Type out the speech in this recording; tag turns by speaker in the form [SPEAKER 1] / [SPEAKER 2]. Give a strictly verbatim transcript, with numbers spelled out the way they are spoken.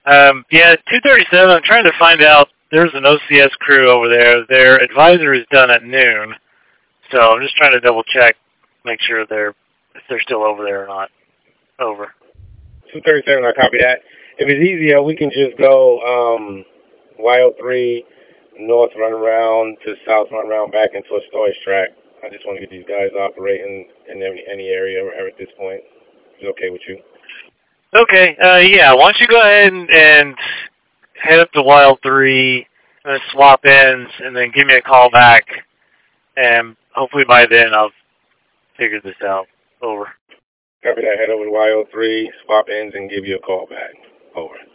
[SPEAKER 1] Um, yeah, two thirty-seven, I'm trying to find out, there's an O C S crew over there. Their advisor is done at noon, so I'm just trying to double check, make sure they're, if they're still over there or not. Over.
[SPEAKER 2] two thirty-seven, I copy that. If it's easier, we can just go um, Y O three, north run around to south run around back into a storage track. I just want to get these guys operating in any, any area at this point. Is it okay with you?
[SPEAKER 1] Okay, uh, yeah, why don't you go ahead and, and head up to Y O three, and then swap ends, and then give me a call back, and hopefully by then I'll figure this out. Over.
[SPEAKER 2] Copy that. Head over to Y O three, swap ends, and give you a call back. Over.